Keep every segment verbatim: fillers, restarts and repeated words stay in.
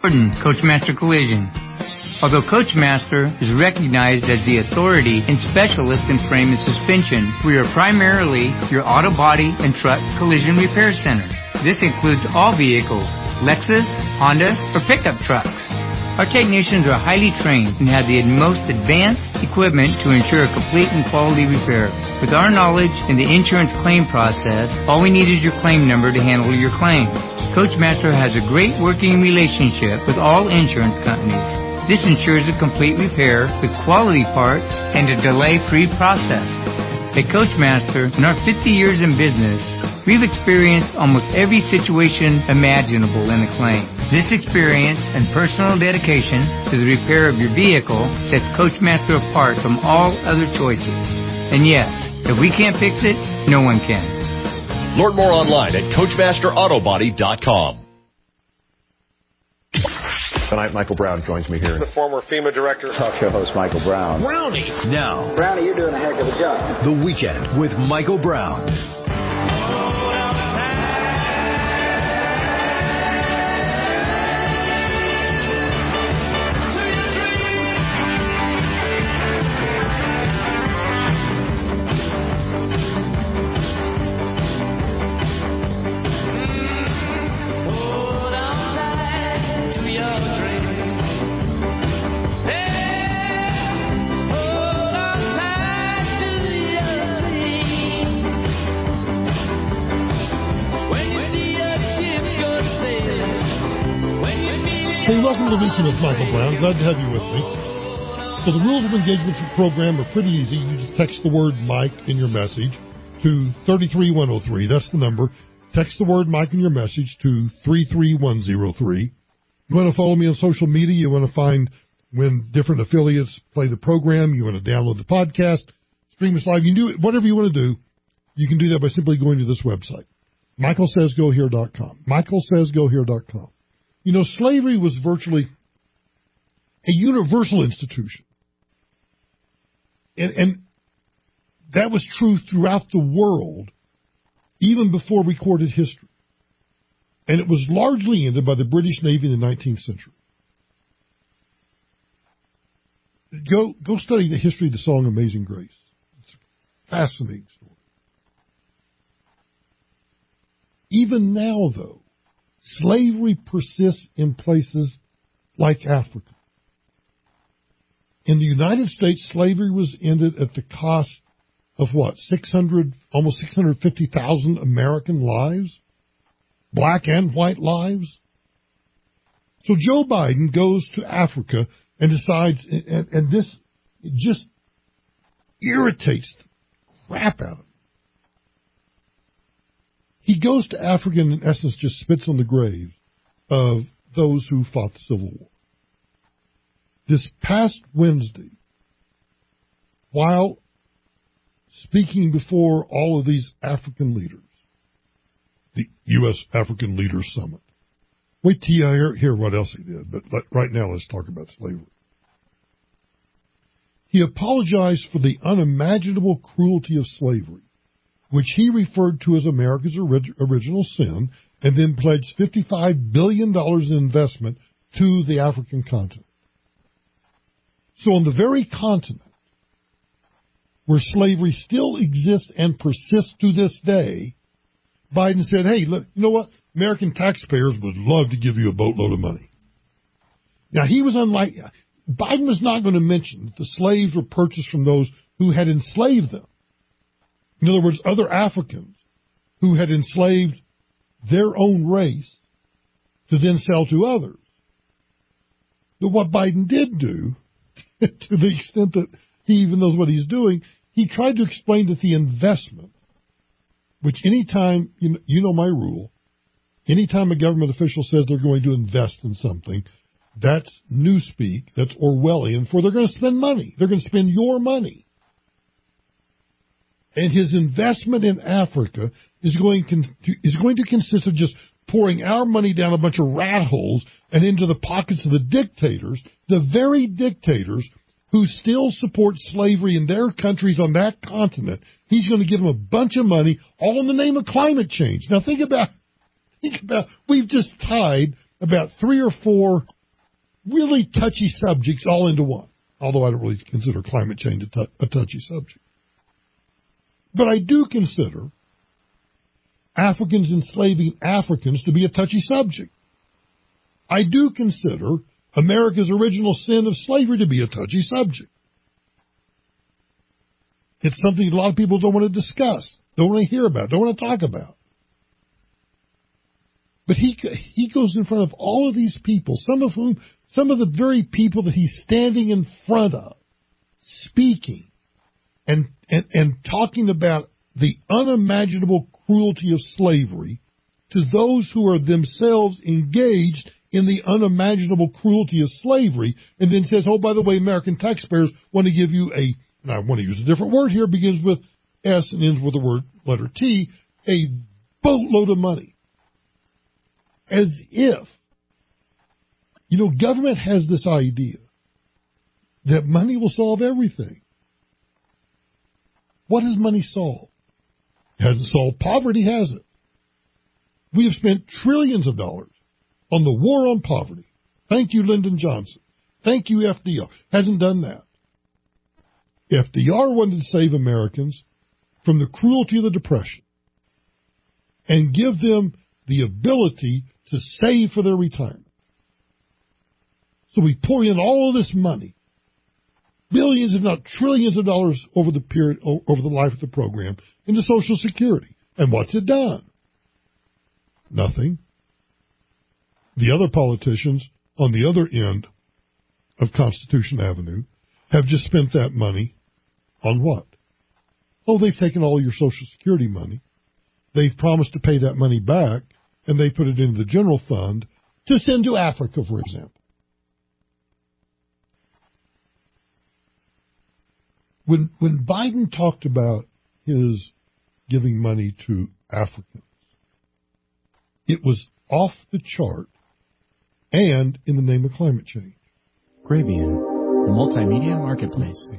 Coachmaster Collision. Although Coachmaster is recognized as the authority and specialist in frame and suspension, we are primarily your auto body and truck collision repair center. This includes all vehicles, Lexus, Honda, or pickup trucks. Our technicians are highly trained and have the most advanced equipment to ensure a complete and quality repair. With our knowledge in the insurance claim process, all we need is your claim number to handle your claim. Coachmaster has a great working relationship with all insurance companies. This ensures a complete repair with quality parts and a delay-free process. At Coachmaster, in our fifty years in business, we've experienced almost every situation imaginable in a claim. This experience and personal dedication to the repair of your vehicle sets Coachmaster apart from all other choices. And yes, if we can't fix it, no one can. Learn more online at Coachmaster Auto Body dot com. Tonight, Michael Brown joins me here. The former FEMA director. Talk show host Michael Brown. Brownie. Now. Brownie, you're doing a heck of a job. The Weekend with Michael Brown. Welcome to the Weekend with Michael Brown. Glad to have you with me. So the rules of engagement for the program are pretty easy. You just text the word Mike in your message to three three one oh three. That's the number. Text the word Mike in your message to three three one oh three. You want to follow me on social media. You want to find when different affiliates play the program. You want to download the podcast, stream us live. You can do it, whatever you want to do. You can do that by simply going to this website, michael says go here dot com. michael says go here dot com. You know, slavery was virtually a universal institution. And, and that was true throughout the world, even before recorded history. And it was largely ended by the British Navy in the nineteenth century. Go, go study the history of the song Amazing Grace. It's a fascinating story. Even now, though, slavery persists in places like Africa. In the United States, slavery was ended at the cost of what, six hundred, almost six hundred fifty thousand American lives? Black and white lives? So Joe Biden goes to Africa and decides, and, and this it just irritates the crap out of him. He goes to Africa and, in essence, just spits on the graves of those who fought the Civil War. This past Wednesday, while speaking before all of these African leaders, the U S African Leaders Summit, wait till you hear, hear what else he did, but let, right now let's talk about slavery. He apologized for the unimaginable cruelty of slavery, which he referred to as America's orig- original sin, and then pledged fifty-five billion dollars in investment to the African continent. So on the very continent where slavery still exists and persists to this day, Biden said, hey, look, you know what? American taxpayers would love to give you a boatload of money. Now, he was unlike, Biden was not going to mention that the slaves were purchased from those who had enslaved them. In other words, other Africans who had enslaved their own race to then sell to others. But what Biden did do, to the extent that he even knows what he's doing, he tried to explain that the investment, which any time, you know, you know my rule, anytime a government official says they're going to invest in something, that's newspeak, that's Orwellian, for they're going to spend money. They're going to spend your money. And his investment in Africa is going, to, is going to consist of just pouring our money down a bunch of rat holes and into the pockets of the dictators, the very dictators who still support slavery in their countries on that continent. He's going to give them a bunch of money, all in the name of climate change. Now think about, think about, we've just tied about three or four really touchy subjects all into one, although I don't really consider climate change a, t- a touchy subject. But I do consider Africans enslaving Africans to be a touchy subject. I do consider America's original sin of slavery to be a touchy subject. It's something a lot of people don't want to discuss, don't want to hear about, don't want to talk about. But he he goes in front of all of these people, some of whom, some of the very people that he's standing in front of, speaking and and, and talking about the unimaginable cruelty of slavery to those who are themselves engaged in the unimaginable cruelty of slavery, and then says, oh, by the way, American taxpayers want to give you a, and I want to use a different word here, begins with S and ends with the word letter T, a boatload of money. As if, you know, government has this idea that money will solve everything. What has money solved? It hasn't solved poverty, has it? We have spent trillions of dollars on the war on poverty. Thank you, Lyndon Johnson. Thank you, F D R. Hasn't done that. F D R wanted to save Americans from the cruelty of the Depression and give them the ability to save for their retirement. So we pour in all of this money, billions if not trillions of dollars over the period, over the life of the program, into Social Security. And what's it done? Nothing. The other politicians on the other end of Constitution Avenue have just spent that money on what? Oh, they've taken all your Social Security money. They've promised to pay that money back, and they put it into the general fund to send to Africa, for example. When when Biden talked about his giving money to Africans, it was off the chart and in the name of climate change. Gravian, the multimedia marketplace.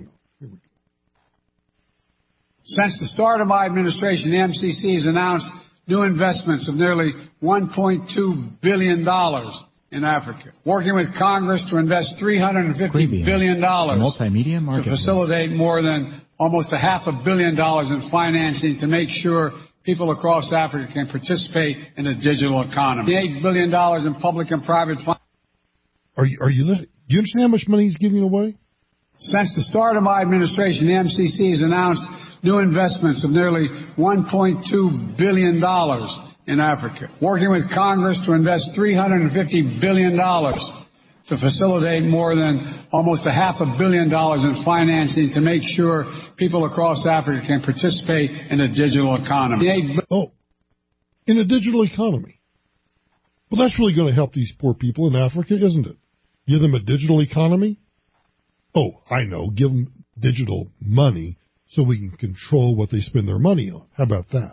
Since the start of my administration, the M C C has announced new investments of nearly one point two billion dollars in Africa, working with Congress to invest three hundred fifty Gravian, billion dollars multimedia to facilitate more than almost a half a billion dollars in financing to make sure people across Africa can participate in a digital economy. eight billion dollars in public and private funding. Are you, are you, do you understand how much money he's giving away? Since the start of my administration, the M C C has announced new investments of nearly one point two billion dollars in Africa, working with Congress to invest three hundred fifty billion dollars to facilitate more than almost a half a billion dollars in financing to make sure people across Africa can participate in a digital economy. Oh, in a digital economy. Well, that's really going to help these poor people in Africa, isn't it? Give them a digital economy? Oh, I know. Give them digital money so we can control what they spend their money on. How about that?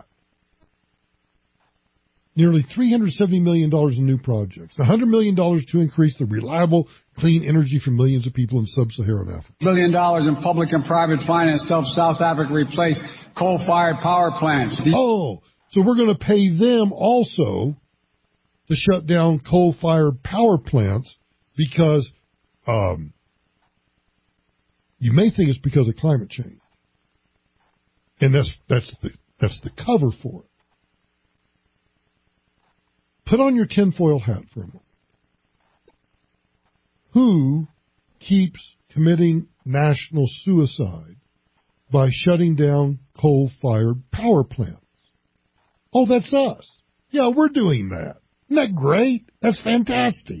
Nearly three hundred seventy million dollars in new projects, one hundred million dollars to increase the reliable, clean energy for millions of people in sub-Saharan Africa. Billion dollars in public and private finance to help South Africa replace coal-fired power plants. Oh, so we're going to pay them also to shut down coal-fired power plants because um, you may think it's because of climate change. And that's that's the that's the cover for it. Put on your tinfoil hat for a moment. Who keeps committing national suicide by shutting down coal-fired power plants? Oh, that's us. Yeah, we're doing that. Isn't that great? That's fantastic.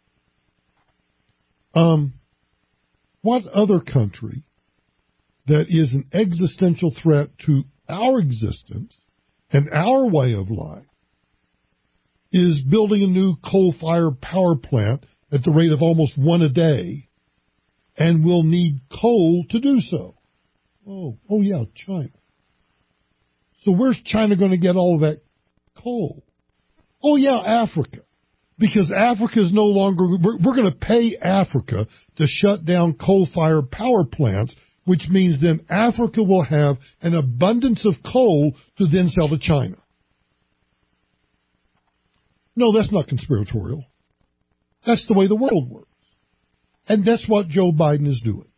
Um, what other country that is an existential threat to our existence and our way of life is building a new coal-fired power plant at the rate of almost one a day and will need coal to do so? Oh, oh yeah, China. So where's China going to get all of that coal? Oh yeah, Africa. Because Africa is no longer, we're, we're going to pay Africa to shut down coal-fired power plants, which means then Africa will have an abundance of coal to then sell to China. No, that's not conspiratorial. That's the way the world works. And that's what Joe Biden is doing.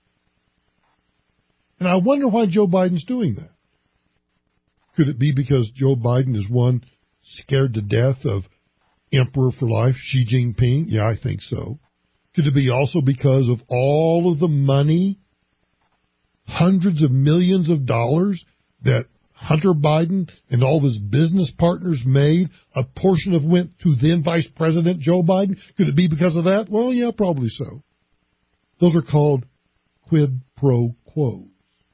And I wonder why Joe Biden's doing that. Could it be because Joe Biden is one scared to death of Emperor for life, Xi Jinping? Yeah, I think so. Could it be also because of all of the money, hundreds of millions of dollars that Hunter Biden and all of his business partners made, a portion of went to then Vice President Joe Biden? Could it be because of that? Well, yeah, probably so. Those are called quid pro quos.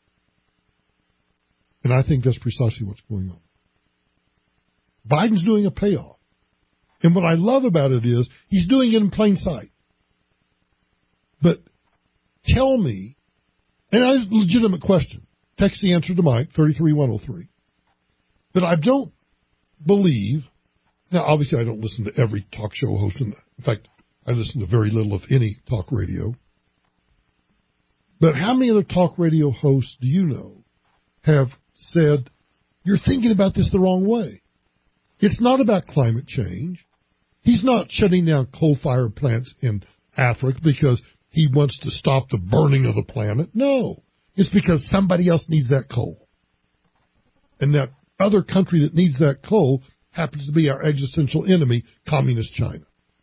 And I think that's precisely what's going on. Biden's doing a payoff. And what I love about it is he's doing it in plain sight. But tell me, and I have a legitimate question. Text the answer to Mike, three three one oh three. But I don't believe, now obviously I don't listen to every talk show host. In, in fact, I listen to very little of any talk radio. But how many other talk radio hosts do you know have said, you're thinking about this the wrong way? It's not about climate change. He's not shutting down coal-fired plants in Africa because he wants to stop the burning of the planet. No, it's because somebody else needs that coal. And that other country that needs that coal happens to be our existential enemy, Communist China.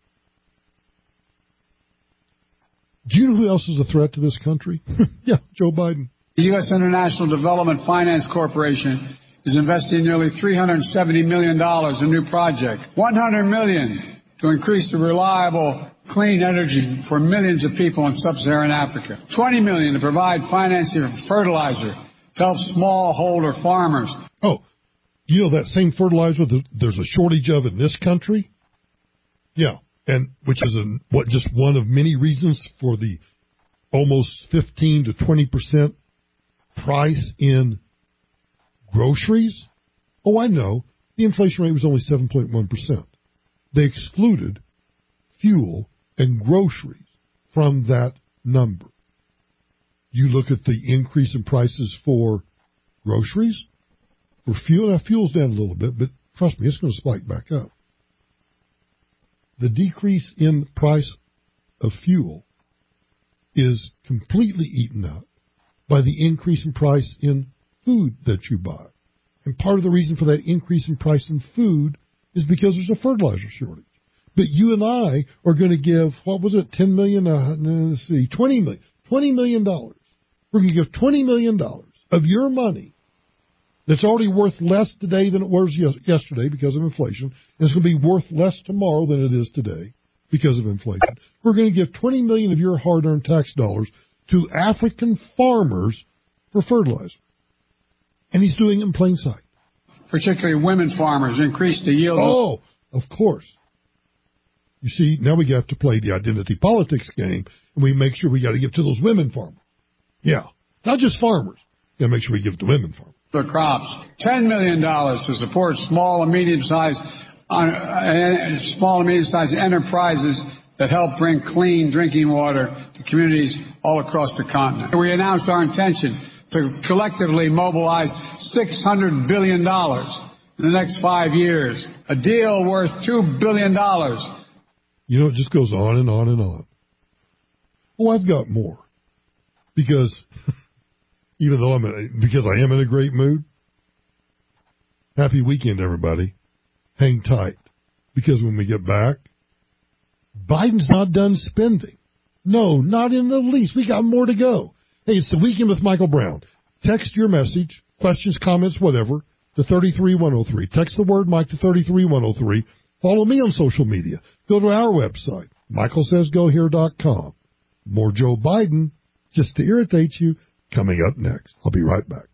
Do you know who else is a threat to this country? Yeah, Joe Biden. The U S International Development Finance Corporation is investing nearly three hundred seventy million dollars in new projects, one hundred million dollars to increase the reliable, clean energy for millions of people in sub-Saharan Africa, twenty million dollars to provide financing for fertilizer to help smallholder farmers. Oh, you know that same fertilizer that there's a shortage of in this country? Yeah, and which is a, what just one of many reasons for the almost fifteen to twenty percent price in groceries? Oh, I know. The inflation rate was only seven point one percent. They excluded fuel and groceries from that number. You look at the increase in prices for groceries, for fuel. Now, fuel's down a little bit, but trust me, it's going to spike back up. The decrease in price of fuel is completely eaten up by the increase in price in food that you buy. And part of the reason for that increase in price in food is because there's a fertilizer shortage. But you and I are going to give, what was it, ten million dollars, uh, let's see, twenty million dollars, twenty million dollars. We're going to give twenty million dollars of your money that's already worth less today than it was yesterday because of inflation, and it's going to be worth less tomorrow than it is today because of inflation. We're going to give twenty million dollars of your hard-earned tax dollars to African farmers for fertilizer. And he's doing it in plain sight. Particularly women farmers, increase the yield. Oh, of course. You see, now we have to play the identity politics game, and we make sure we got to give to those women farmers. Yeah, not just farmers. Got to make sure we give it to women farmers. The crops, ten million dollars to support small and medium-sized, uh, small and medium-sized enterprises that help bring clean drinking water to communities all across the continent. We announced our intention to collectively mobilize six hundred billion dollars in the next five years, a deal worth two billion dollars. You know, it just goes on and on and on. Oh, I've got more. Because, even though I'm in a, because I am in a great mood, happy weekend, everybody. Hang tight. Because when we get back, Biden's not done spending. No, not in the least. We got more to go. Hey, it's the Weekend with Michael Brown. Text your message, questions, comments, whatever, to three three one oh three. Text the word Mike to three three one oh three. Follow me on social media. Go to our website, michael says go here dot com. More Joe Biden, just to irritate you, coming up next. I'll be right back.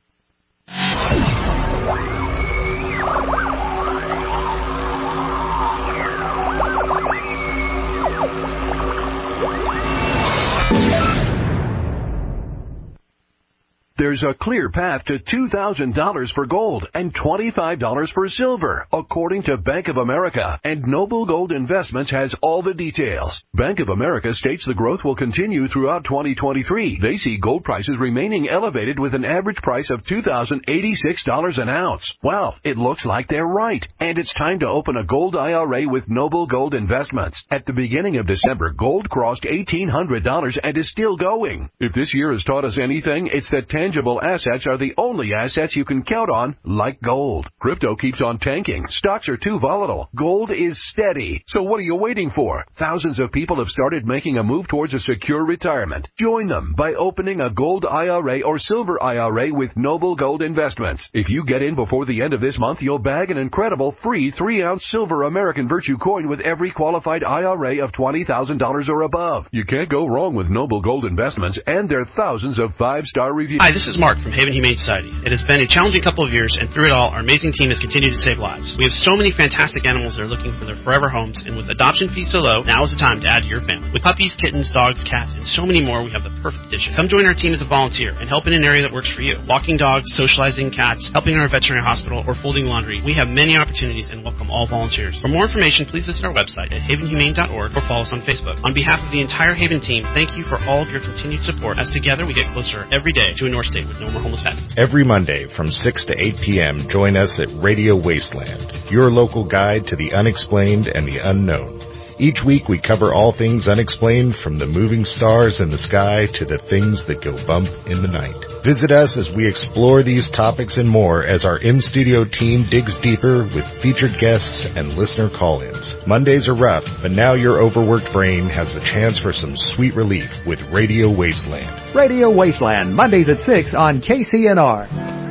There's a clear path to two thousand dollars for gold and twenty-five dollars for silver, according to Bank of America. And Noble Gold Investments has all the details. Bank of America states the growth will continue throughout twenty twenty-three. They see gold prices remaining elevated with an average price of two thousand eighty-six dollars an ounce. Well, it looks like they're right. And it's time to open a gold I R A with Noble Gold Investments. At the beginning of December, gold crossed eighteen hundred dollars and is still going. If this year has taught us anything, it's that tangible assets are the only assets you can count on, like gold. Crypto keeps on tanking. Stocks are too volatile. Gold is steady. So what are you waiting for? Thousands of people have started making a move towards a secure retirement. Join them by opening a gold I R A or silver I R A with Noble Gold Investments. If you get in before the end of this month, you'll bag an incredible free three ounce silver American Virtue coin with every qualified I R A of twenty thousand dollars or above. You can't go wrong with Noble Gold Investments and their thousands of five-star reviews. Hi, this is Mark from Haven Humane Society. It has been a challenging couple of years, and through it all, our amazing team has continued to save lives. We have so many fantastic animals that are looking for their forever homes, and with adoption fees so low, now is the time to add to your family. With puppies, kittens, dogs, cats, and so many more, we have the perfect addition. Come join our team as a volunteer and help in an area that works for you. Walking dogs, socializing cats, helping in our veterinary hospital, or folding laundry. We have many opportunities and welcome all volunteers. For more information, please visit our website at haven humane dot org or follow us on Facebook. On behalf of the entire Haven team, thank you for all of your continued support, as together we get closer every day to a North State with no more homeless pets. Every Monday from six to eight p.m., join us at Radio Wasteland, your local guide to the unexplained and the unknown. Each week we cover all things unexplained, from the moving stars in the sky to the things that go bump in the night. Visit us as we explore these topics and more as our in-studio team digs deeper with featured guests and listener call-ins. Mondays are rough, but now your overworked brain has the chance for some sweet relief with Radio Wasteland. Radio Wasteland, Mondays at six on K C N R.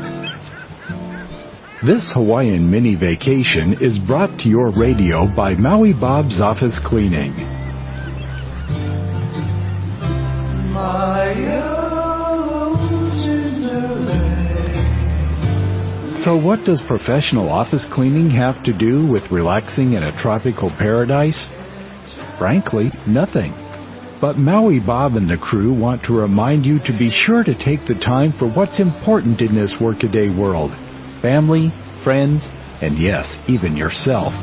This Hawaiian mini vacation is brought to your radio by Maui Bob's Office Cleaning. So what does professional office cleaning have to do with relaxing in a tropical paradise? Frankly, nothing. But Maui Bob and the crew want to remind you to be sure to take the time for what's important in this workaday world. Family, friends, and yes, even yourself.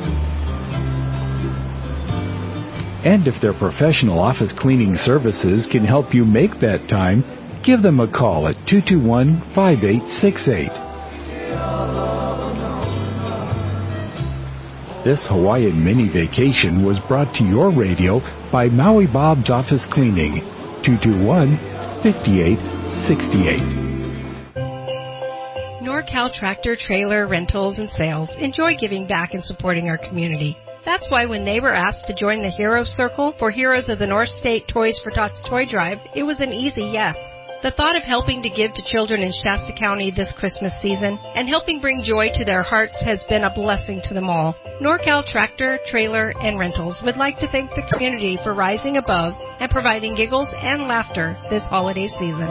And if their professional office cleaning services can help you make that time, give them a call at two two one, five eight six eight. This Hawaiian mini vacation was brought to your radio by Maui Bob's Office Cleaning, two two one, five eight six eight. NorCal Tractor, Trailer, Rentals, and Sales enjoy giving back and supporting our community. That's why when they were asked to join the Heroes Circle for Heroes of the North State Toys for Tots Toy Drive, it was an easy yes. The thought of helping to give to children in Shasta County this Christmas season and helping bring joy to their hearts has been a blessing to them all. NorCal Tractor, Trailer, and Rentals would like to thank the community for rising above and providing giggles and laughter this holiday season.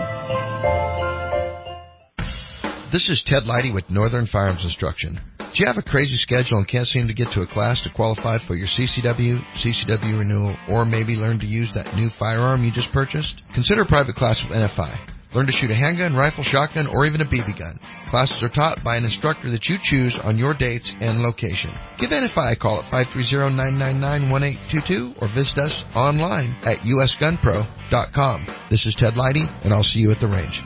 This is Ted Leidy with Northern Firearms Instruction. Do you have a crazy schedule and can't seem to get to a class to qualify for your C C W, C C W renewal, or maybe learn to use that new firearm you just purchased? Consider a private class with N F I. Learn to shoot a handgun, rifle, shotgun, or even a B B gun. Classes are taught by an instructor that you choose on your dates and location. Give N F I a call at five three zero, nine nine nine, one eight two two or visit us online at u s gun pro dot com. This is Ted Leidy, and I'll see you at the range.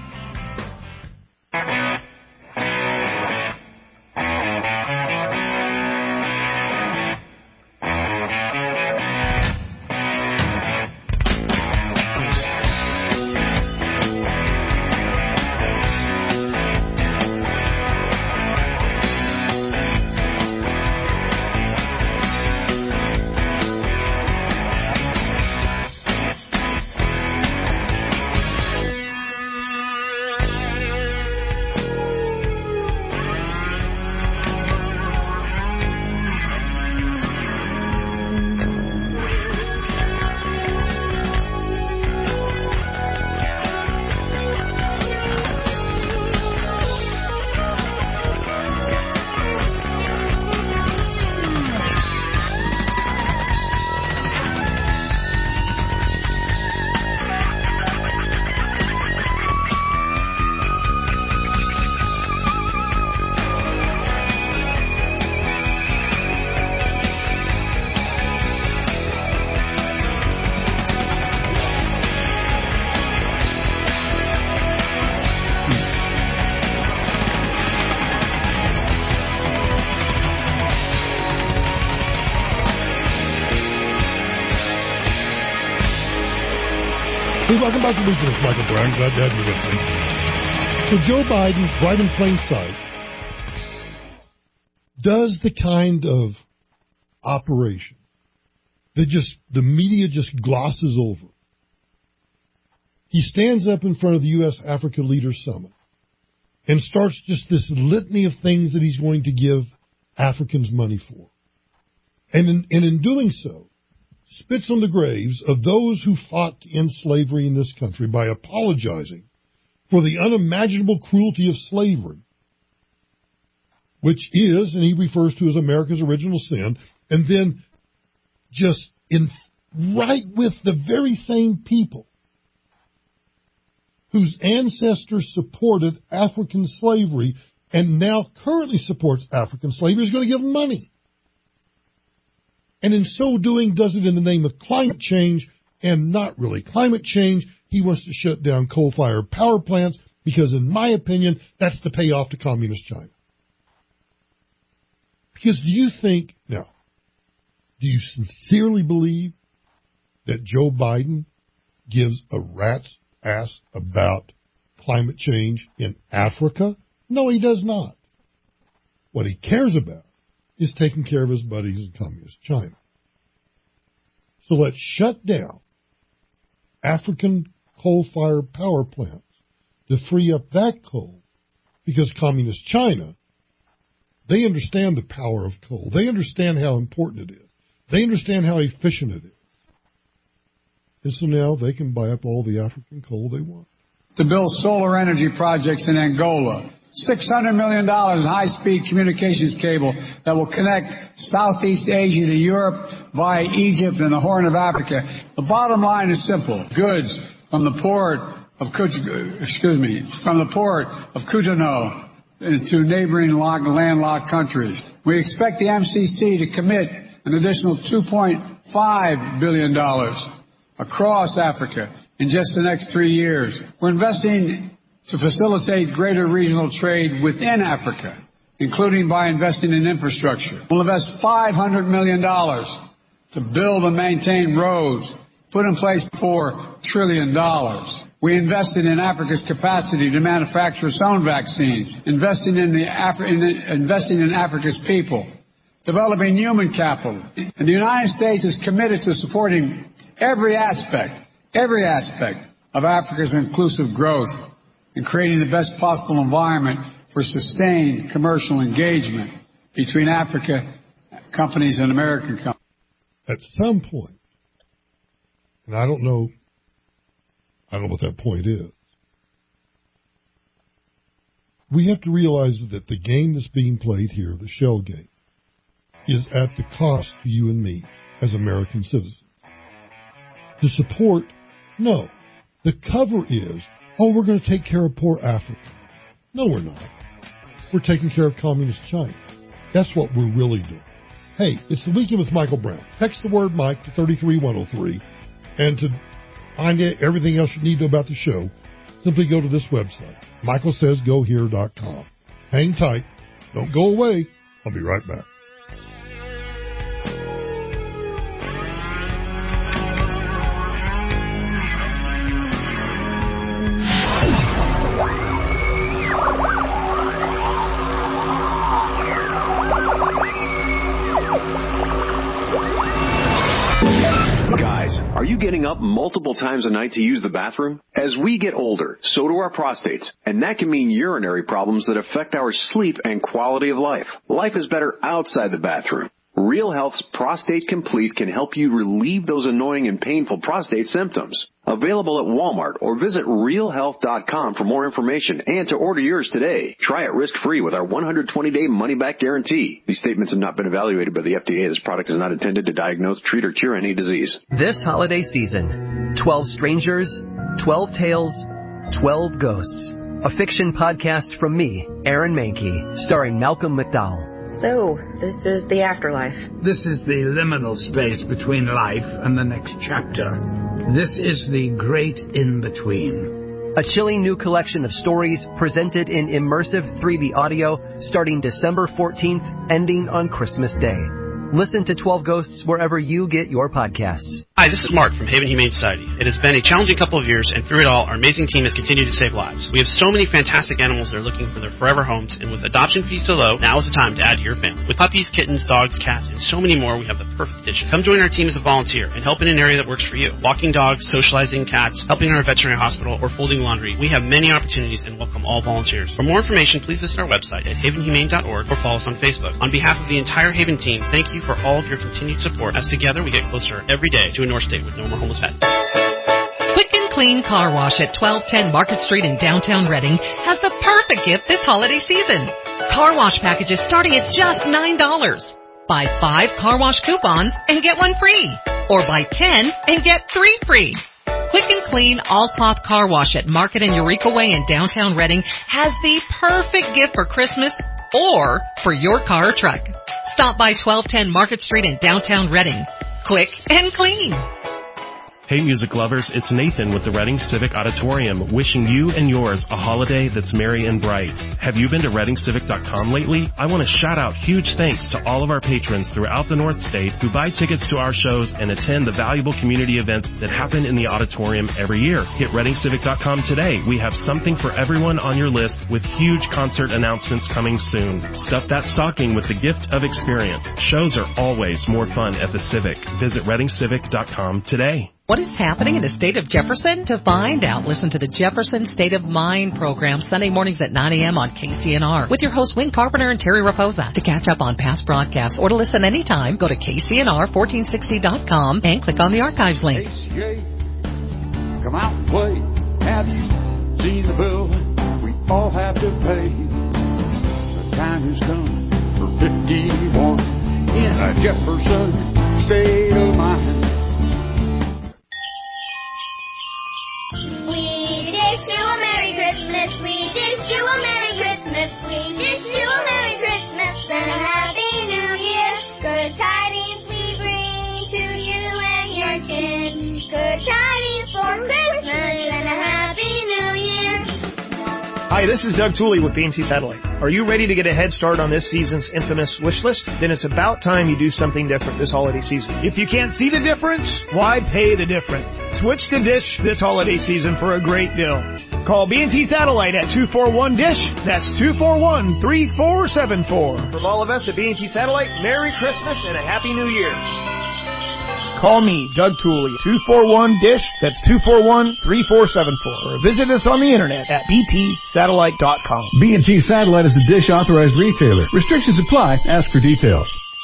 Hey, welcome back to Weekend. It's Michael Brown. Glad to have you with me. So Joe Biden, right in plain sight, does the kind of operation that just the media just glosses over. He stands up in front of the U S Africa Leaders Summit and starts just this litany of things that he's going to give Africans money for. And in, and in doing so, spits on the graves of those who fought to end slavery in this country by apologizing for the unimaginable cruelty of slavery, which is, and he refers to as America's original sin, and then just in right with the very same people whose ancestors supported African slavery and now currently supports African slavery is going to give them money. And in so doing, does it in the name of climate change, and not really climate change. He wants to shut down coal-fired power plants because, in my opinion, that's the payoff to communist China. Because do you think, now, do you sincerely believe that Joe Biden gives a rat's ass about climate change in Africa? No, he does not. What he cares about is taking care of his buddies in communist China. So let's shut down African coal-fired power plants to free up that coal, because communist China, they understand the power of coal. They understand how important it is. They understand how efficient it is. And so now they can buy up all the African coal they want. To build solar energy projects in Angola. six hundred million dollars in high-speed communications cable that will connect Southeast Asia to Europe via Egypt and the Horn of Africa. The bottom line is simple. Goods from the port of, excuse me, from the port of Cotonou to neighboring landlocked countries. We expect the M C C to commit an additional two point five billion dollars across Africa in just the next three years. We're investing to facilitate greater regional trade within Africa, including by investing in infrastructure. We'll invest five hundred million dollars to build and maintain roads, put in place four trillion dollars. We invested in Africa's capacity to manufacture its own vaccines, investing in, the Afri- in the, investing in Africa's people, developing human capital. And the United States is committed to supporting every aspect, every aspect of Africa's inclusive growth and creating the best possible environment for sustained commercial engagement between Africa companies and American companies. At some point, and I don't know, I don't know what that point is, we have to realize that the game that's being played here, the shell game, is at the cost to you and me as American citizens. The support, no. The cover is, oh, we're going to take care of poor Africa. No, we're not. We're taking care of communist China. That's what we're really doing. Hey, it's the Weekend with Michael Brown. Text the word Mike to three three one oh three. And to find out everything else you need to know about the show, simply go to this website, michael says go here dot com. Hang tight. Don't go away. I'll be right back. Are you getting up multiple times a night to use the bathroom? As we get older, so do our prostates, and that can mean urinary problems that affect our sleep and quality of life. Life is better outside the bathroom. Real Health's Prostate Complete can help you relieve those annoying and painful prostate symptoms. Available at Walmart, or visit real health dot com for more information and to order yours today. Try it risk-free with our one hundred twenty day money-back guarantee. These statements have not been evaluated by the F D A. This product is not intended to diagnose, treat, or cure any disease. This holiday season, twelve Strangers, twelve Tales, twelve Ghosts. A fiction podcast from me, Aaron Mahnke, starring Malcolm McDowell. So, this is the afterlife. This is the liminal space between life and the next chapter. This is the great in-between. A chilling new collection of stories presented in immersive three D audio starting December fourteenth, ending on Christmas Day. Listen to twelve Ghosts wherever you get your podcasts. Hi, this is Mark from Haven Humane Society. It has been a challenging couple of years, and through it all, our amazing team has continued to save lives. We have so many fantastic animals that are looking for their forever homes, and with adoption fees so low, now is the time to add to your family. With puppies, kittens, dogs, cats, and so many more, we have the perfect addition. Come join our team as a volunteer and help in an area that works for you. Walking dogs, socializing cats, helping in our veterinary hospital, or folding laundry. We have many opportunities and welcome all volunteers. For more information, please visit our website at haven humane dot org or follow us on Facebook. On behalf of the entire Haven team, thank you for all of your continued support, as together we get closer every day to a North State with no more homeless pets. Quick and Clean Car Wash at twelve ten Market Street in downtown Reading has the perfect gift this holiday season. Car wash packages starting at just nine dollars. Buy five car wash coupons and get one free. Or buy ten and get three free. Quick and Clean All-Cloth Car Wash at Market and Eureka Way in downtown Reading has the perfect gift for Christmas or for your car or truck. Stop by twelve ten Market Street in downtown Reading. Quick and clean. Hey music lovers, it's Nathan with the Reading Civic Auditorium, wishing you and yours a holiday that's merry and bright. Have you been to reading civic dot com lately? I want to shout out huge thanks to all of our patrons throughout the North State who buy tickets to our shows and attend the valuable community events that happen in the auditorium every year. Hit reading civic dot com today. We have something for everyone on your list with huge concert announcements coming soon. Stuff that stocking with the gift of experience. Shows are always more fun at the Civic. Visit reading civic dot com today. What is happening in the state of Jefferson? To find out, listen to the Jefferson State of Mind program Sunday mornings at nine a.m. on K C N R with your hosts Wayne Carpenter and Terry Raposa. To catch up on past broadcasts or to listen anytime, go to K C N R fourteen sixty dot com and click on the archives link. A C A, come out and play. Have you seen the bill we all have to pay? The time has come for fifty-one in a Jefferson State of Mind. We wish you a Merry Christmas, we wish you a Merry Christmas, we wish you a Merry Christmas and a Happy New Year. Good tidings we bring to you and your kin. Good tidings for Christmas and a Happy New Year. Hi, this is Doug Tooley with B and T Satellite. Are you ready to get a head start on this season's infamous wish list? Then it's about time you do something different this holiday season. If you can't see the difference, why pay the difference? Switch to Dish this holiday season for a great deal. Call B and T Satellite at two four one DISH. That's two four one, three four seven four. From all of us at B and T Satellite, Merry Christmas and a Happy New Year. Call me, Doug Tooley, two four one DISH. That's two four one, three four seven four. Or visit us on the internet at b t satellite dot com. B and T Satellite is a Dish authorized retailer. Restrictions apply. Ask for details.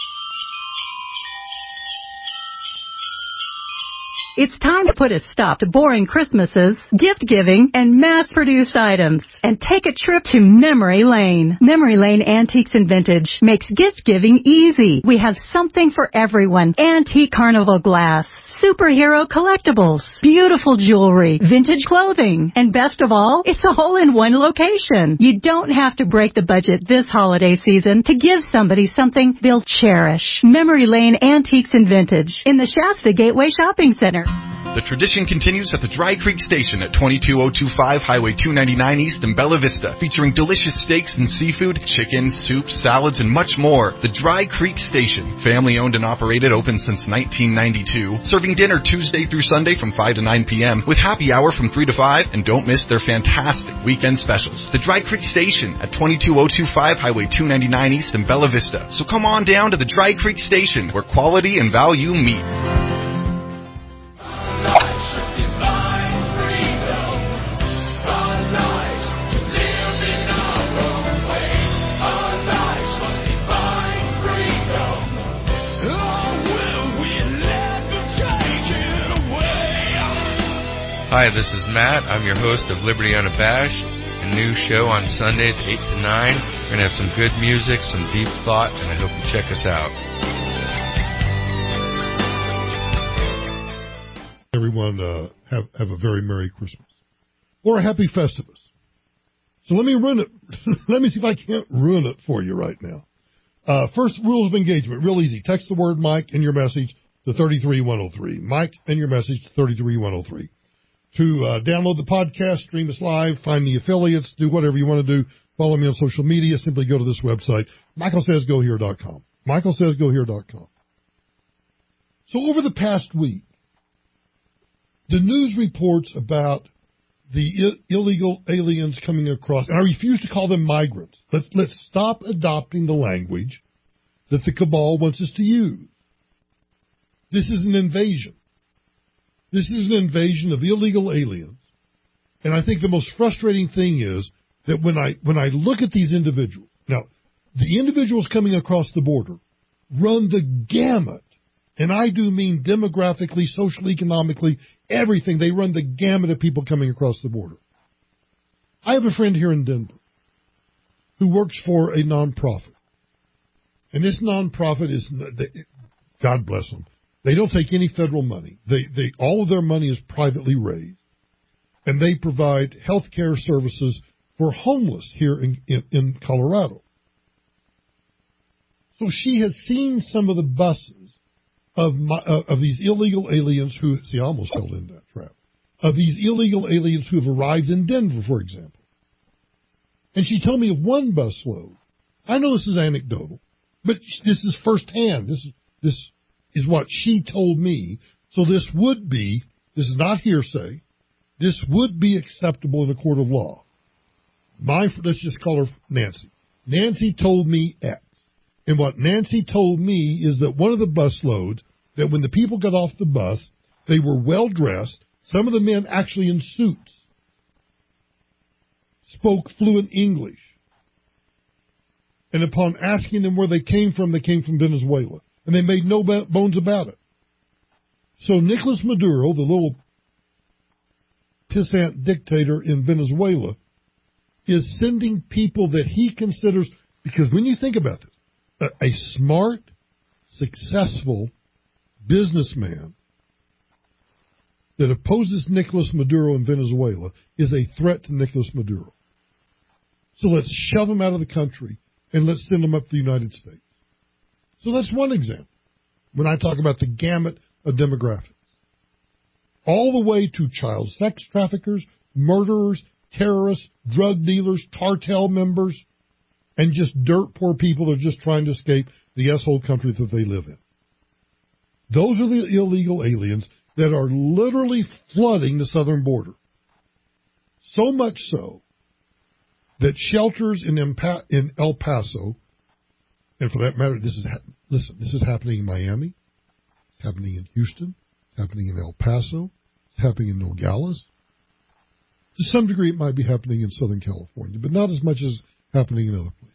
It's time to put a stop to boring Christmases, gift-giving, and mass-produced items, and take a trip to Memory Lane. Memory Lane Antiques and Vintage makes gift-giving easy. We have something for everyone. Antique carnival glass, superhero collectibles, beautiful jewelry, vintage clothing, and best of all, it's all in one location. You don't have to break the budget this holiday season to give somebody something they'll cherish. Memory Lane Antiques and Vintage in the Shasta Gateway Shopping Center. The tradition continues at the Dry Creek Station at twenty-two oh two five Highway two ninety-nine East in Bella Vista, featuring delicious steaks and seafood, chicken, soups, salads, and much more. The Dry Creek Station, family-owned and operated, open since nineteen ninety-two, serving dinner Tuesday through Sunday from five to nine p.m., with happy hour from three to five, and don't miss their fantastic weekend specials. The Dry Creek Station at twenty-two oh two five Highway two ninety-nine East in Bella Vista. So come on down to the Dry Creek Station, where quality and value meet. Hi, this is Matt. I'm your host of Liberty Unabashed, a new show on Sundays, eight to nine. We're going to have some good music, some deep thought, and I hope you check us out. Everyone uh, have, have a very Merry Christmas. Or a Happy Festivus. So let me ruin it. Let me see if I can't ruin it for you right now. Uh, first, rules of engagement. Real easy. Text the word Mike in your message to three three one oh three. Mike in your message to three three one oh three. To uh, download the podcast, stream us live, find the affiliates, do whatever you want to do. Follow me on social media. Simply go to this website, michael says go here dot com. michael says go here dot com. So over the past week, the news reports about the I- illegal aliens coming across, and I refuse to call them migrants. Let's, let's stop adopting the language that the cabal wants us to use. This is an invasion. This is an invasion of illegal aliens. And I think the most frustrating thing is that when I when I look at these individuals, now, the individuals coming across the border run the gamut, and I do mean demographically, socially, economically, everything. They run the gamut of people coming across the border. I have a friend here in Denver who works for a nonprofit. And this nonprofit is, God bless them, they don't take any federal money. They, they, all of their money is privately raised. And they provide health care services for homeless here in, in, in Colorado. So she has seen some of the buses of my, uh, of these illegal aliens who, see, I almost fell in that trap, of these illegal aliens who have arrived in Denver, for example. And she told me of one busload. I know this is anecdotal, but this is firsthand. This is, this is what she told me. So this would be, this is not hearsay, this would be acceptable in a court of law. My, let's just call her Nancy. Nancy told me X. And what Nancy told me is that one of the bus loads, that when the people got off the bus, they were well dressed. Some of the men actually in suits, spoke fluent English. And upon asking them where they came from, they came from Venezuela. And they made no bones about it. So Nicolas Maduro, the little pissant dictator in Venezuela, is sending people that he considers, because when you think about this, a, a smart, successful businessman that opposes Nicolas Maduro in Venezuela is a threat to Nicolas Maduro. So let's shove him out of the country and let's send him up to the United States. So that's one example when I talk about the gamut of demographics. All the way to child sex traffickers, murderers, terrorists, drug dealers, cartel members, and just dirt poor people that are just trying to escape the S-hole country that they live in. Those are the illegal aliens that are literally flooding the southern border. So much so that shelters in El Paso, and for that matter, this is, listen, this is happening in Miami, it's happening in Houston, it's happening in El Paso, it's happening in Nogales. To some degree, it might be happening in Southern California, but not as much as happening in other places.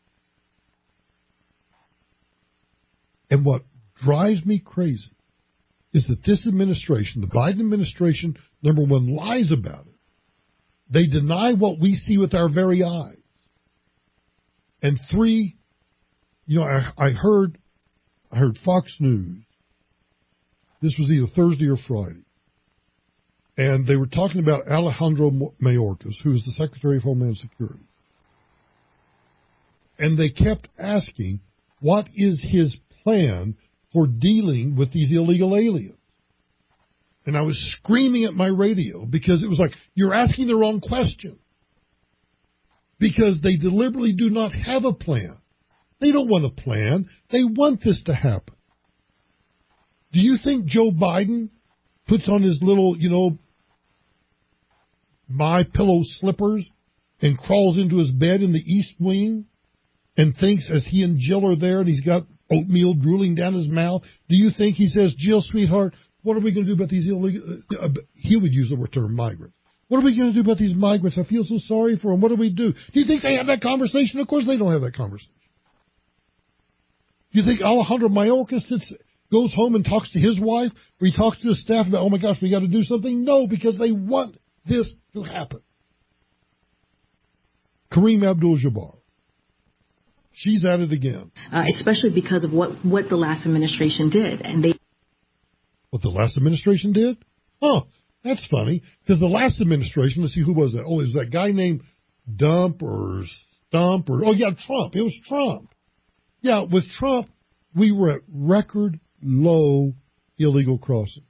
And what drives me crazy is that this administration, the Biden administration, number one, lies about it. They deny what we see with our very eyes. And three, you know, I, I heard, I heard Fox News. This was either Thursday or Friday. And they were talking about Alejandro Mayorkas, who is the Secretary of Homeland Security. And they kept asking, what is his plan for dealing with these illegal aliens? And I was screaming at my radio because it was like, you're asking the wrong question. Because they deliberately do not have a plan. They don't want a plan. They want this to happen. Do you think Joe Biden puts on his little, you know, My Pillow slippers and crawls into his bed in the East Wing and thinks as he and Jill are there and he's got oatmeal drooling down his mouth, do you think he says, Jill, sweetheart, what are we going to do about these illegal, uh, he would use the term migrants. What are we going to do about these migrants? I feel so sorry for them. What do we do? Do you think they have that conversation? Of course they don't have that conversation. Do you think Alejandro Mayorkas sits, goes home and talks to his wife, or he talks to his staff about, oh my gosh, we got to do something? No, because they want this to happen. Kareem Abdul-Jabbar. She's at it again. Uh, especially because of what, what the last administration did. And they. What the last administration did? Oh, that's funny. Because the last administration, let's see, who was that? Oh, it was that guy named Dump or Stump or, oh yeah, Trump. It was Trump. Yeah, with Trump, we were at record low illegal crossings.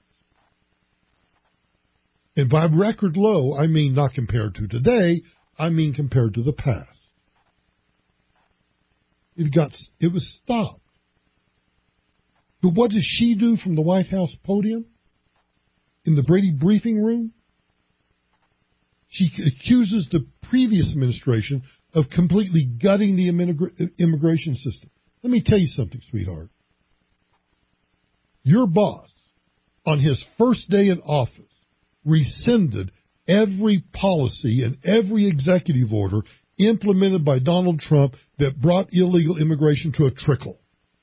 And by record low, I mean not compared to today, I mean compared to the past. It got, it was stopped. But what does she do from the White House podium? In the Brady briefing room? She accuses the previous administration of completely gutting the immigra- immigration system. Let me tell you something, sweetheart. Your boss, on his first day in office, rescinded every policy and every executive order implemented by Donald Trump that brought illegal immigration to a trickle.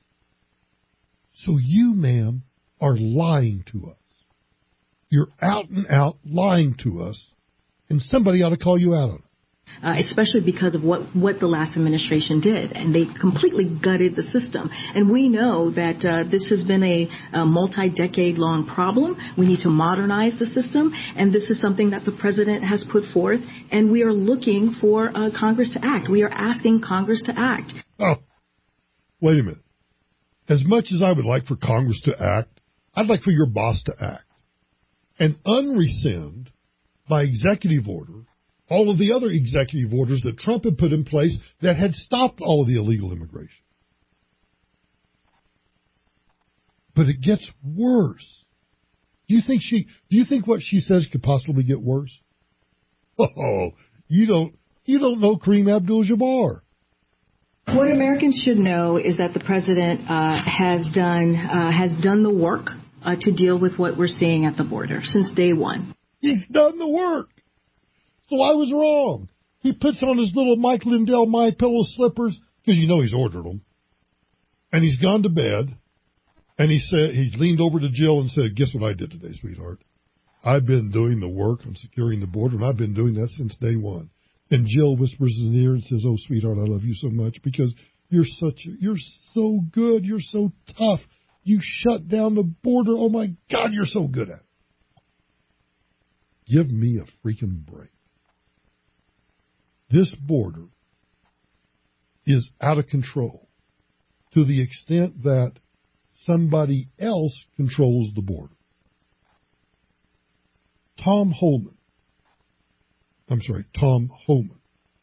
So you, ma'am, are lying to us. You're out and out lying to us, and somebody ought to call you out on it. Uh, especially because of what, what the last administration did. And they completely gutted the system. And we know that uh, this has been a, a multi-decade-long problem. We need to modernize the system. And this is something that the president has put forth. And we are looking for uh, Congress to act. We are asking Congress to act. Oh, wait a minute. As much as I would like for Congress to act, I'd like for your boss to act. And unrescind, by executive order, all of the other executive orders that Trump had put in place that had stopped all of the illegal immigration. But it gets worse. Do you think she? Do you think what she says could possibly get worse? Oh, you don't. You don't know Kareem Abdul-Jabbar. What Americans should know is that the president uh, has done uh, has done the work uh, to deal with what we're seeing at the border since day one. He's done the work. So I was wrong. He puts on his little Mike Lindell My Pillow slippers, because you know he's ordered them. And he's gone to bed, and he said he's leaned over to Jill and said, guess what I did today, sweetheart? I've been doing the work on securing the border, and I've been doing that since day one. And Jill whispers in his ear and says, oh, sweetheart, I love you so much because you're such a, you're so good. You're so tough. You shut down the border. Oh, my God, you're so good at it. Give me a freaking break. This border is out of control to the extent that somebody else controls the border. Tom Homan, I'm sorry, Tom Homan,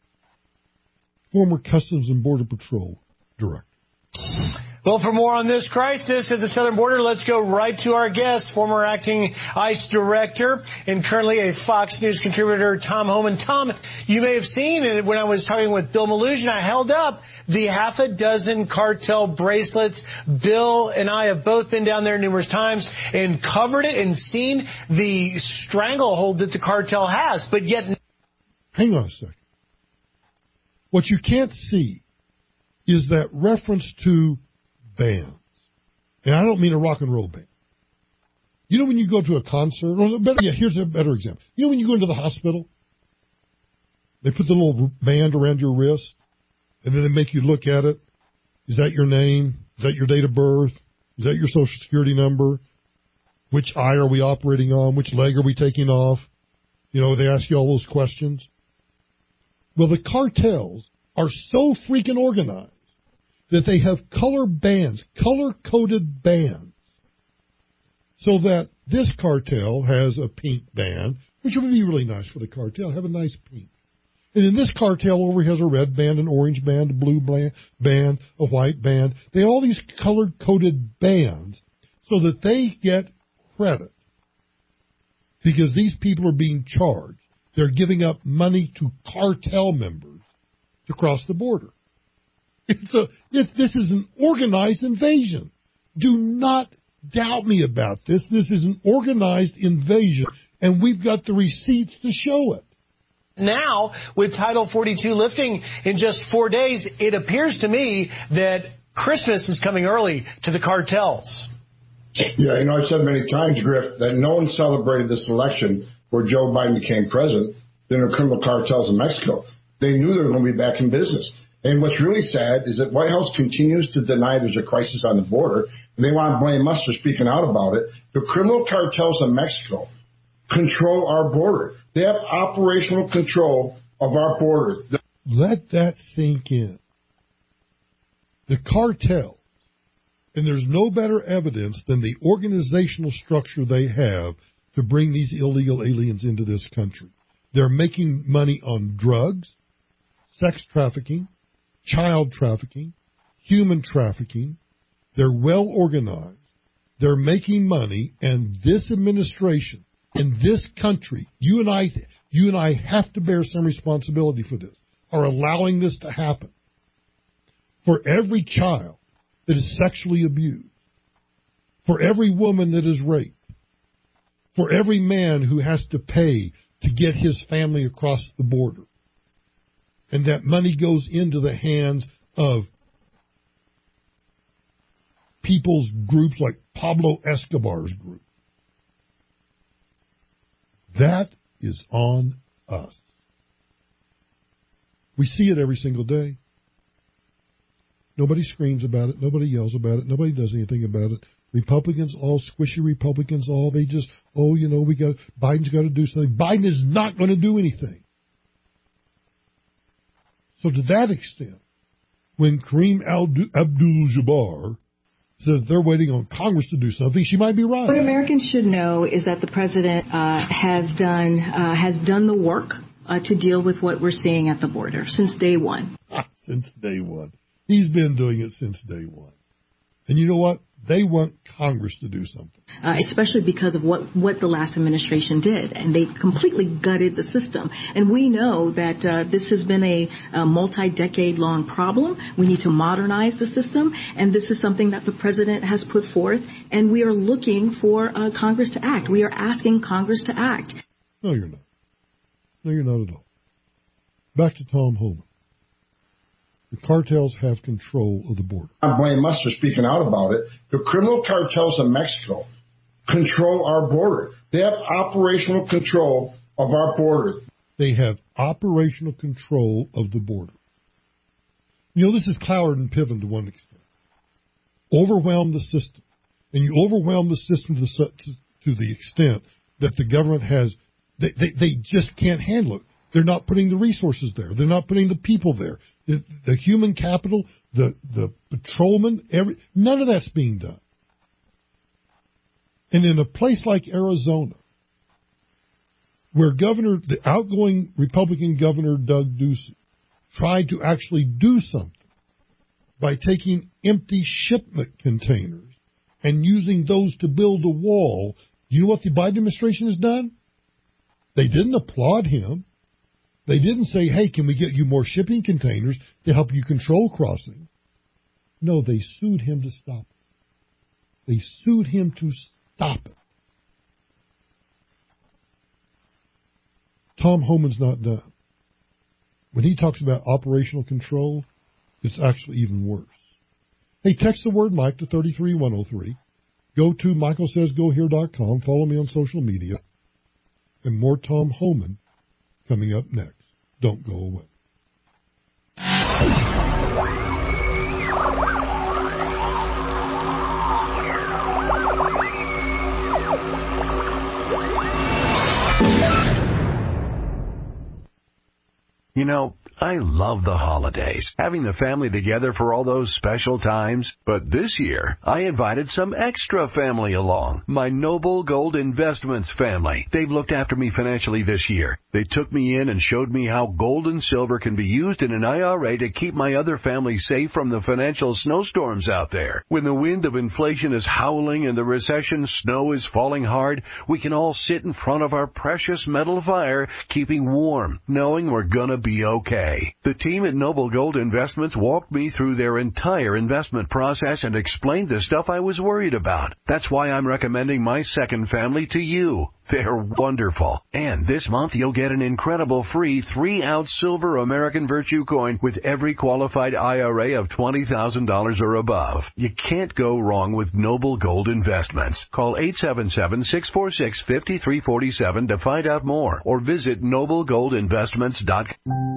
former Customs and Border Patrol Director. Well, for more on this crisis at the southern border, let's go right to our guest, former acting ICE director and currently a Fox News contributor, Tom Homan. Tom, you may have seen it when I was talking with Bill Malugin. I held up the half a dozen cartel bracelets. Bill and I have both been down there numerous times and covered it and seen the stranglehold that the cartel has. But yet, hang on a second. What you can't see is that reference to bands. And I don't mean a rock and roll band. You know when you go to a concert, or better, yeah, here's a better example. You know when you go into the hospital, they put the little band around your wrist, and then they make you look at it. Is that your name? Is that your date of birth? Is that your social security number? Which eye are we operating on? Which leg are we taking off? You know, they ask you all those questions. Well, the cartels are so freaking organized that they have color bands, color-coded bands, so that this cartel has a pink band, which would be really nice for the cartel, have a nice pink. And then this cartel over has a red band, an orange band, a blue band, a white band. They have all these color-coded bands so that they get credit because these people are being charged. They're giving up money to cartel members to cross the border. It's a, it, this is an organized invasion. Do not doubt me about this. This is an organized invasion, and we've got the receipts to show it. Now, with Title forty-two lifting in just four days, it appears to me that Christmas is coming early to the cartels. Yeah, you know, I've said many times, Griff, that no one celebrated this election where Joe Biden became president than the criminal cartels in Mexico. They knew they were going to be back in business. And what's really sad is that White House continues to deny there's a crisis on the border, and they want to blame us for speaking out about it. The criminal cartels in Mexico control our border. They have operational control of our border. Let that sink in. The cartels, and there's no better evidence than the organizational structure they have to bring these illegal aliens into this country. They're making money on drugs, sex trafficking, child trafficking, human trafficking. They're well organized. They're making money, and this administration in this country, you and I, you and I have to bear some responsibility for this, are allowing this to happen. For every child that is sexually abused, for every woman that is raped, for every man who has to pay to get his family across the border, and that money goes into the hands of people's groups like Pablo Escobar's group. That is on us. We see it every single day. Nobody screams about it. Nobody yells about it. Nobody does anything about it. Republicans, all squishy Republicans, all they just, oh, you know, we got, Biden's got to do something. Biden is not going to do anything. So to that extent, when Kareem Abdul-Jabbar says they're waiting on Congress to do something, she might be right. What Americans should know is that the president uh, has done uh, has done the work uh, to deal with what we're seeing at the border since day one. Since day one. He's been doing it since day one. And you know what? They want Congress to do something. Uh, especially because of what, what the last administration did. And they completely gutted the system. And we know that uh, this has been a, a multi-decade long problem. We need to modernize the system. And this is something that the president has put forth. And we are looking for uh, Congress to act. We are asking Congress to act. No, you're not. No, you're not at all. Back to Tom Homan. The cartels have control of the border. I blame us for speaking out about it. The criminal cartels in Mexico control our border. They have operational control of our border. They have operational control of the border. You know, this is Cloward and Piven to one extent. Overwhelm the system. And you overwhelm the system to the, to the extent that the government has, they, they, they just can't handle it. They're not putting the resources there. They're not putting the people there. The, the human capital, the, the patrolmen, every, none of that's being done. And in a place like Arizona, where Governor, the outgoing Republican Governor Doug Ducey tried to actually do something by taking empty shipment containers and using those to build a wall, you know what the Biden administration has done? They didn't applaud him. They didn't say, hey, can we get you more shipping containers to help you control crossing? No, they sued him to stop it. They sued him to stop it. Tom Homan's not done. When he talks about operational control, it's actually even worse. Hey, text the word Mike to three three one oh three. Go to michael says go here dot com. Follow me on social media. And more Tom Homan coming up next. Don't go away. You know, I love the holidays, having the family together for all those special times. But this year, I invited some extra family along. My Noble Gold Investments family. They've looked after me financially this year. They took me in and showed me how gold and silver can be used in an I R A to keep my other family safe from the financial snowstorms out there. When the wind of inflation is howling and the recession snow is falling hard, we can all sit in front of our precious metal fire, keeping warm, knowing we're gonna be okay. The team at Noble Gold Investments walked me through their entire investment process and explained the stuff I was worried about. That's why I'm recommending my second family to you. They're wonderful. And this month you'll get an incredible free three ounce silver American Virtue coin with every qualified I R A of twenty thousand dollars or above. You can't go wrong with Noble Gold Investments. Call eight seven seven, six four six, five three four seven to find out more or visit noble gold investments dot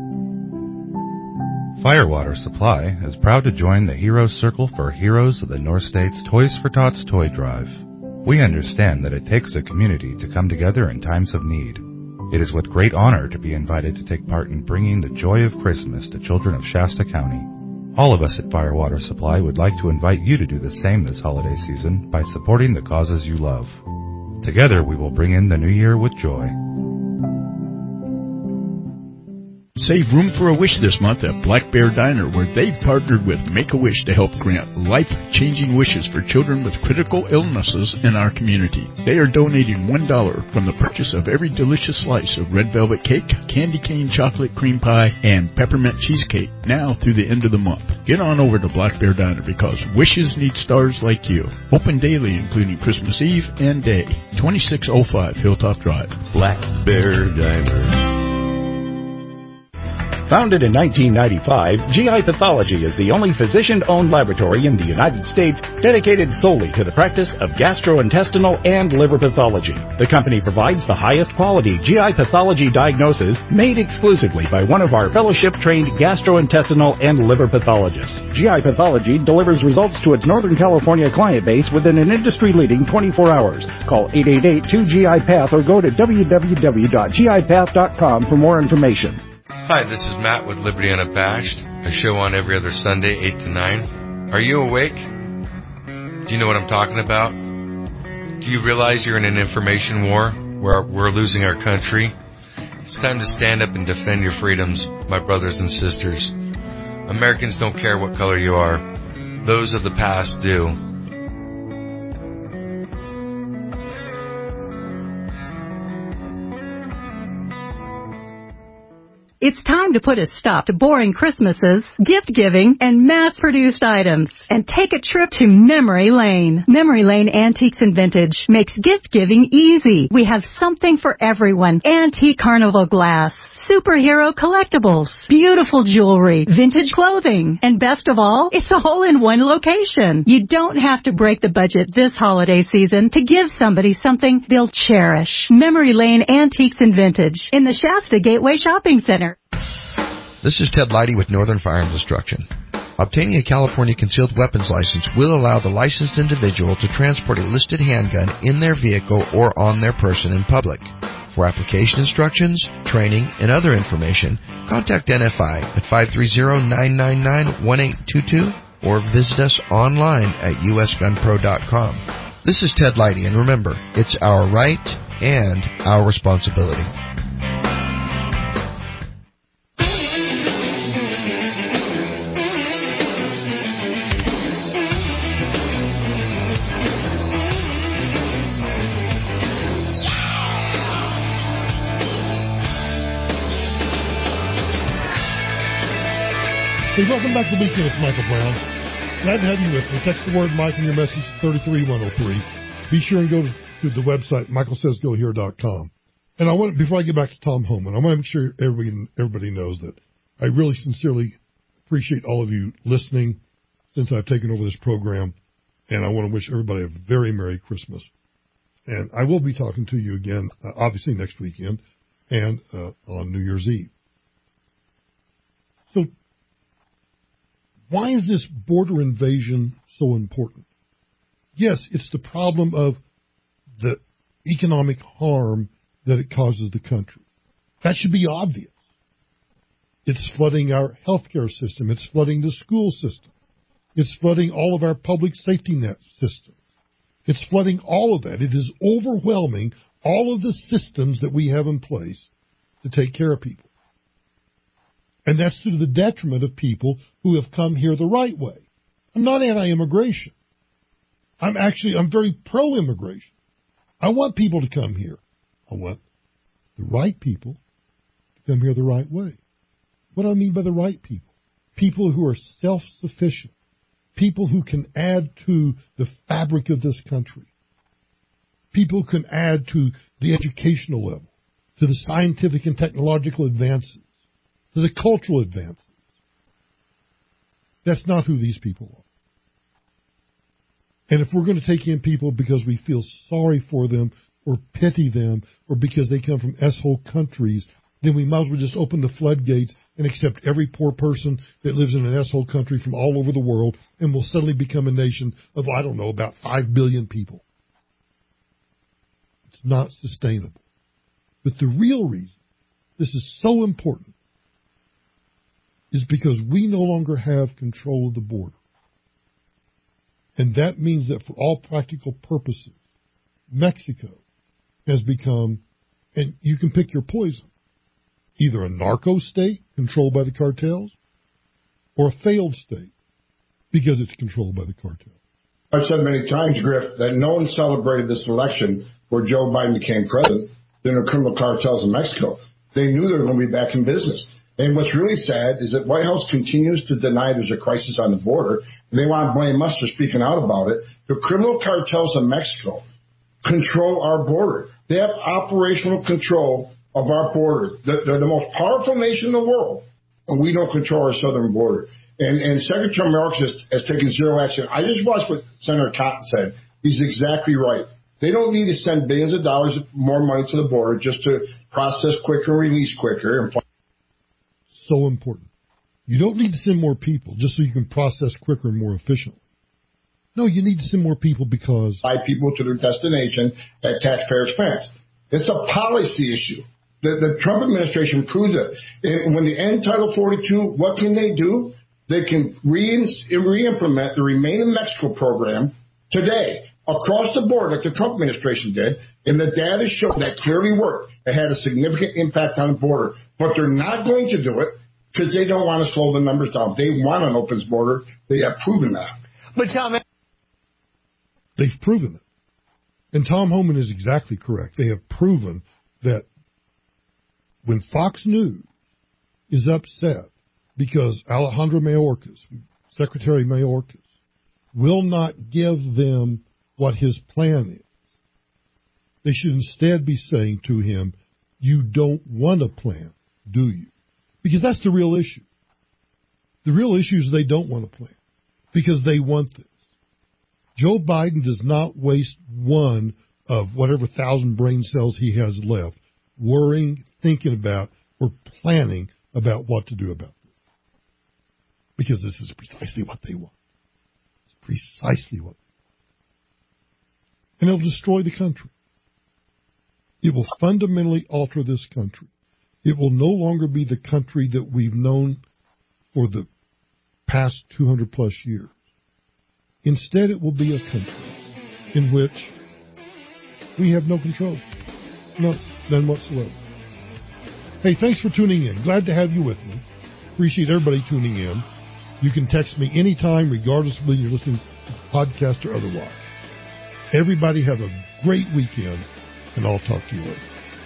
com. Firewater Supply is proud to join the Heroes Circle for Heroes of the North State's Toys for Tots Toy Drive. We understand that it takes a community to come together in times of need. It is with great honor to be invited to take part in bringing the joy of Christmas to children of Shasta County. All of us at Firewater Supply would like to invite you to do the same this holiday season by supporting the causes you love. Together we will bring in the new year with joy. Save room for a wish this month at Black Bear Diner, where they've partnered with Make-A-Wish to help grant life-changing wishes for children with critical illnesses in our community. They are donating one dollar from the purchase of every delicious slice of red velvet cake, candy cane chocolate cream pie, and peppermint cheesecake now through the end of the month. Get on over to Black Bear Diner because wishes need stars like you. Open daily, including Christmas Eve and Day. twenty-six oh five Hilltop Drive. Black Bear Diner. Founded in nineteen ninety-five, G I Pathology is the only physician-owned laboratory in the United States dedicated solely to the practice of gastrointestinal and liver pathology. The company provides the highest quality G I pathology diagnosis made exclusively by one of our fellowship-trained gastrointestinal and liver pathologists. G I Pathology delivers results to its Northern California client base within an industry-leading twenty-four hours. Call eight eight eight, two G I Path or go to w w w dot g i path dot com for more information. Hi, this is Matt with Liberty Unabashed, a show on every other Sunday, eight to nine. Are you awake? Do you know what I'm talking about? Do you realize you're in an information war where we're losing our country? It's time to stand up and defend your freedoms, my brothers and sisters. Americans don't care what color you are. Those of the past do. It's time to put a stop to boring Christmases, gift-giving, and mass-produced items, and take a trip to Memory Lane. Memory Lane Antiques and Vintage makes gift-giving easy. We have something for everyone. Antique carnival glass, superhero collectibles, beautiful jewelry, vintage clothing, and best of all, it's all in one location. You don't have to break the budget this holiday season to give somebody something they'll cherish. Memory Lane Antiques and Vintage in the Shasta Gateway Shopping Center. This is Ted Leidy with Northern Firearms Instruction. Obtaining a California concealed weapons license will allow the licensed individual to transport a listed handgun in their vehicle or on their person in public. For application instructions, training, and other information, contact N F I at five three zero, nine nine nine, one eight two two or visit us online at u s gun pro dot com. This is Ted Leidy, and remember, it's our right and our responsibility. Hey, welcome back to the Weekend. It's Michael Brown. Glad to have you with me. Text the word Mike in your message to three three one oh three. Be sure and go to, to the website, michael says go here dot com. And I want, before I get back to Tom Homan, I want to make sure everybody, everybody knows that I really sincerely appreciate all of you listening since I've taken over this program. And I want to wish everybody a very Merry Christmas. And I will be talking to you again, uh, obviously next weekend and uh, on New Year's Eve. So, why is this border invasion so important? Yes, it's the problem of the economic harm that it causes the country. That should be obvious. It's flooding our healthcare system. It's flooding the school system. It's flooding all of our public safety net systems. It's flooding all of that. It is overwhelming all of the systems that we have in place to take care of people. And that's to the detriment of people who have come here the right way. I'm not anti-immigration. I'm actually, I'm very pro-immigration. I want people to come here. I want the right people to come here the right way. What do I mean by the right people? People who are self-sufficient. People who can add to the fabric of this country. People who can add to the educational level, to the scientific and technological advances, to the cultural advances. That's not who these people are. And if we're going to take in people because we feel sorry for them or pity them or because they come from S-hole countries, then we might as well just open the floodgates and accept every poor person that lives in an S-hole country from all over the world, and we'll suddenly become a nation of, I don't know, about five billion people. It's not sustainable. But the real reason this is so important is because we no longer have control of the border. And that means that for all practical purposes, Mexico has become, and you can pick your poison, either a narco state controlled by the cartels or a failed state because it's controlled by the cartel. I've said many times, Griff, that no one celebrated this election where Joe Biden became president than the criminal cartels in Mexico. They knew they were going to be back in business. And what's really sad is that White House continues to deny there's a crisis on the border. And they want to blame us for speaking out about it. The criminal cartels in Mexico control our border. They have operational control of our border. They're the most powerful nation in the world, and we don't control our southern border. And, and Secretary Mayorkas has, has taken zero action. I just watched what Senator Cotton said. He's exactly right. They don't need to send billions of dollars more money to the border just to process quicker and release quicker. And so important. You don't need to send more people just so you can process quicker and more efficiently. No, you need to send more people because... Fly people to their destination at taxpayer expense. It's a policy issue. The, the Trump administration proved it. And when they end Title forty-two, what can they do? They can re- re-implement the Remain in Mexico program today across the board like the Trump administration did. And the data showed that clearly worked. It had a significant impact on the border. But they're not going to do it because they don't want to slow the numbers down. They want an open border. They have proven that. But Tom... They've proven it. And Tom Homan is exactly correct. They have proven that when Fox News is upset because Alejandro Mayorkas, Secretary Mayorkas, will not give them what his plan is, they should instead be saying to him, you don't want a plan, do you? Because that's the real issue. The real issue is they don't want a plan because they want this. Joe Biden does not waste one of whatever thousand brain cells he has left worrying, thinking about, or planning about what to do about this. Because this is precisely what they want. It's precisely what they want. And it'll destroy the country. It will fundamentally alter this country. It will no longer be the country that we've known for the past two hundred plus years. Instead, it will be a country in which we have no control. No, none whatsoever. Hey, thanks for tuning in. Glad to have you with me. Appreciate everybody tuning in. You can text me anytime, regardless of whether you're listening to the podcast or otherwise. Everybody have a great weekend, and I'll talk to you later.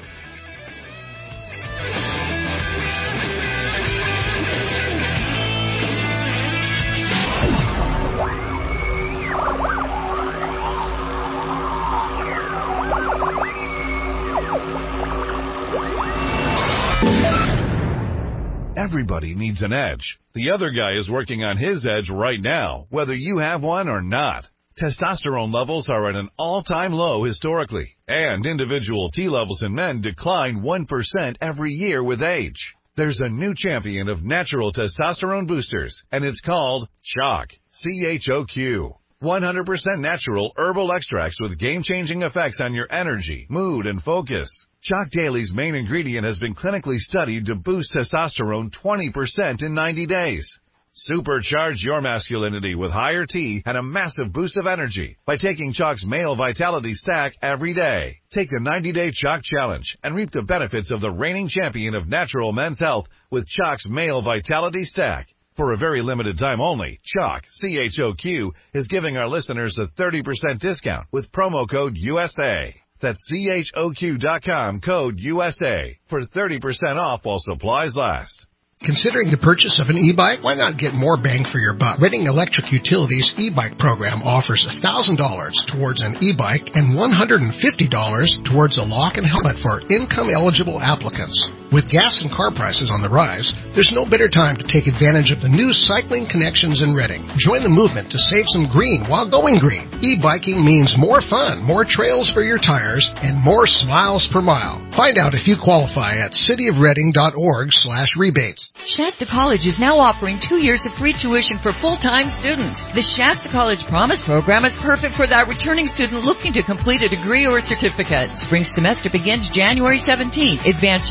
Everybody needs an edge. The other guy is working on his edge right now, whether you have one or not. Testosterone levels are at an all-time low historically, and individual T levels in men decline one percent every year with age. There's a new champion of natural testosterone boosters, and it's called Choq, C H O Q. one hundred percent natural herbal extracts with game-changing effects on your energy, mood, and focus. Choq Daily's main ingredient has been clinically studied to boost testosterone twenty percent in ninety days. Supercharge your masculinity with higher T and a massive boost of energy by taking Choq's Male Vitality Stack every day. Take the ninety-day Choq Challenge and reap the benefits of the reigning champion of natural men's health with Choq's Male Vitality Stack. For a very limited time only, Choq, C H O Q, is giving our listeners a thirty percent discount with promo code U S A. That's C H O Q dot com, code U S A, for thirty percent off while supplies last. Considering the purchase of an e-bike? Why not get more bang for your buck? Redding Electric Utilities e-bike program offers one thousand dollars towards an e-bike and one hundred fifty dollars towards a lock and helmet for income-eligible applicants. With gas and car prices on the rise, there's no better time to take advantage of the new cycling connections in Redding. Join the movement to save some green while going green. E-biking means more fun, more trails for your tires, and more smiles per mile. Find out if you qualify at cityofredding.org slash rebates. Shasta College is now offering two years of free tuition for full-time students. The Shasta College Promise Program is perfect for that returning student looking to complete a degree or certificate. Spring semester begins January seventeenth. Advance your career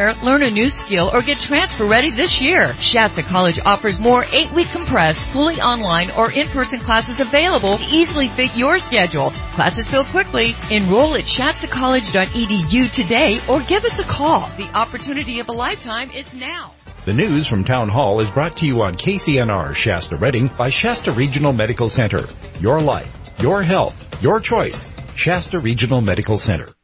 career, learn a new skill, or get transfer ready this year. Shasta College offers more eight-week compressed, fully online or in-person classes available to easily fit your schedule. Classes fill quickly. Enroll at shasta college dot e d u today or give us a call. The opportunity of a lifetime is now. The news from Town Hall is brought to you on K C N R Shasta Redding by Shasta Regional Medical Center. Your life, your health, your choice. Shasta Regional Medical Center.